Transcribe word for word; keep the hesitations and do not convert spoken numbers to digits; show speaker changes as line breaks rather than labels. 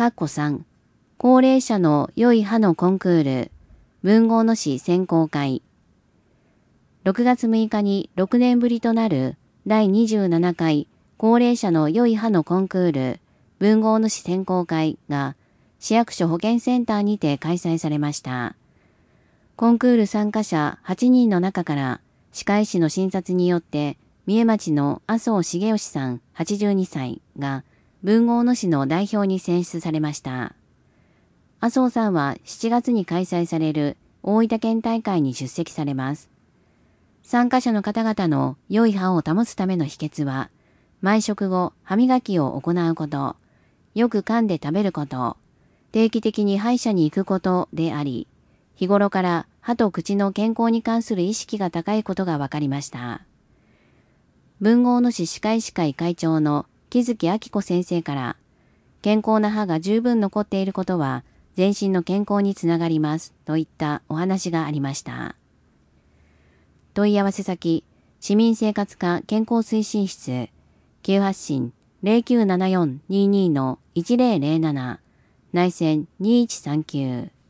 かっこさん、高齢者の良い歯のコンクール、文豪の詩選考会。ろくがつむいかにろくねんぶりとなるだいにじゅうななかい高齢者の良い歯のコンクール、文豪の詩選考会が市役所保健センターにて開催されました。コンクール参加者はちにんの中から歯科医師の診察によって三重町の麻生重義さんはちじゅうにさいが文豪の詩の代表に選出されました。麻生さんはしちがつに開催される大分県大会に出席されます。参加者の方々の良い歯を保つための秘訣は、毎食後歯磨きを行うこと、よく噛んで食べること、定期的に歯医者に行くことであり、日頃から歯と口の健康に関する意識が高いことが分かりました。文豪の詩歯科医師会会長の木月明子先生から、健康な歯が十分残っていることは、全身の健康につながりますといったお話がありました。問い合わせ先、市民生活課健康推進室、急発進 ゼロきゅうななよんにーにーのいちゼロゼロなな、内線にいちさんきゅう。